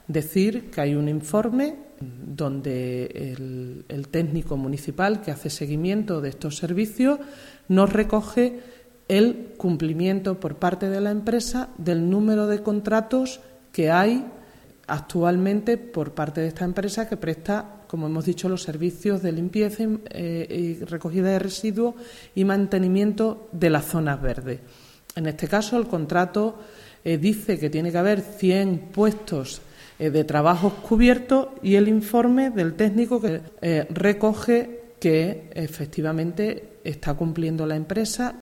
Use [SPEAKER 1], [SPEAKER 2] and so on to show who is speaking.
[SPEAKER 1] decir que hay un informe donde el técnico municipal que hace seguimiento de estos servicios nos recoge el cumplimiento por parte de la empresa del número de contratos que hay actualmente por parte de esta empresa que presta, como hemos dicho, los servicios de limpieza y recogida de residuos y mantenimiento de las zonas verdes. En este caso, el contrato dice que tiene que haber 100 puestos de trabajos cubiertos y el informe del técnico que recoge que efectivamente está cumpliendo la empresa